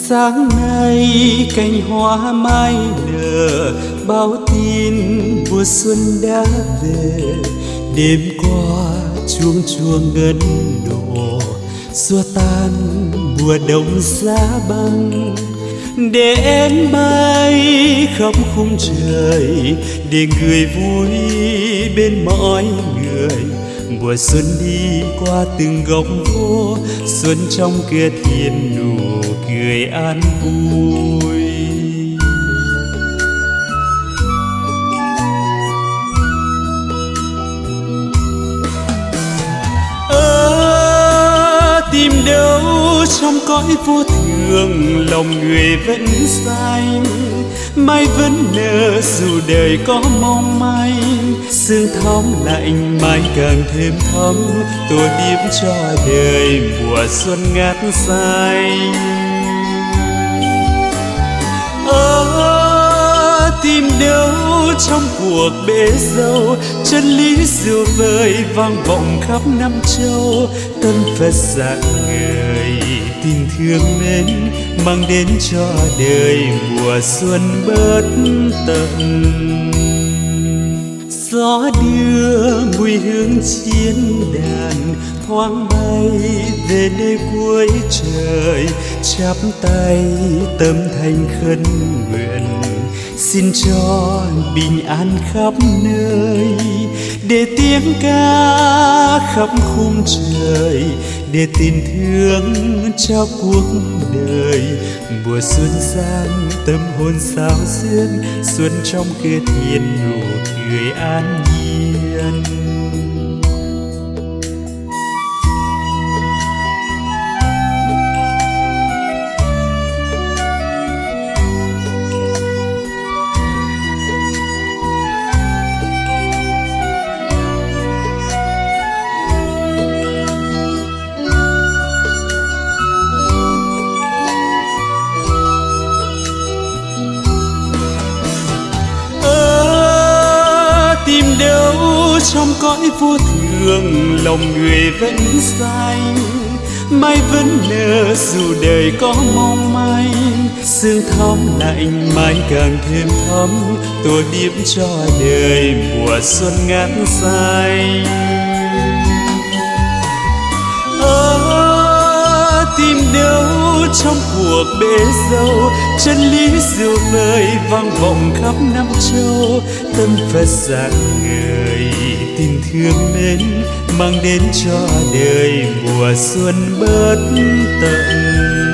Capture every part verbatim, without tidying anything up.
Sáng nay cành hoa mai nở, báo tin mùa xuân đã về. Đêm qua chuông chuông ngân đổ, xua tan mùa đông giá băng. Để em bay khắp khung trời, để người vui bên mọi người. Mùa xuân đi qua từng góc phố, xuân trong kia thiên nụ cười an vui. Ơ tìm đâu trong cõi vô thường, lòng người vẫn xanh, mai vẫn nở dù đời có mong manh. Sương thóng lạnh mai càng thêm thấm, tô điểm cho đời mùa xuân ngát xanh. Ơ tìm đâu trong cuộc bể dâu, chân lý diệu vời vang vọng khắp năm châu. Tâm Phật dạng người tình thương mến, mang đến cho đời mùa xuân bất tận. Gió đưa mùi hương chiến đàn, thoáng bay về nơi cuối trời. Chắp tay tâm thành khấn nguyện, xin cho bình an khắp nơi. Để tiếng ca khắp khung trời, để tình thương cho cuộc đời. Mùa xuân sang tâm hồn sao xuyên, xuân trong kia thiên nụ cười an nhiên. Tìm đâu trong cõi vô thường, lòng người vẫn xanh, mai vẫn nở dù đời có mong manh. Sương thóng lạnh mai càng thêm thấm, tô điểm cho đời mùa xuân ngát xanh. Ơ tìm đâu trong cuộc bể dâu, chân lý diệu vời vang vọng khắp năm châu. Tâm Phật dạng người tình thương mến, mang đến cho đời mùa xuân bất tận.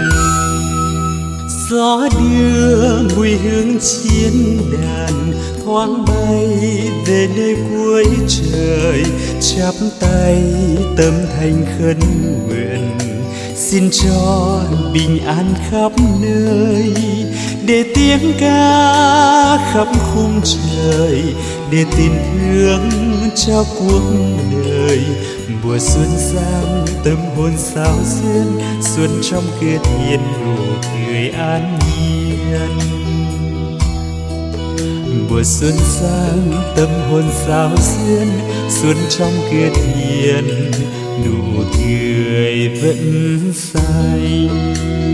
Gió đưa mùi hương chiến đàn, thoáng bay về nơi cuối trời. Chắp tay tâm thành khấn nguyện, xin cho bình an khắp nơi. Để tiếng ca khắp khung trời, để tình thương cho cuộc đời. Mùa xuân sang tâm hồn sao xuyên, xuân trong kia thiên nụ cười an nhiên. Mùa xuân sang tâm hồn sao xuyên, xuân trong kia thiên nụ cười vẫn xanh.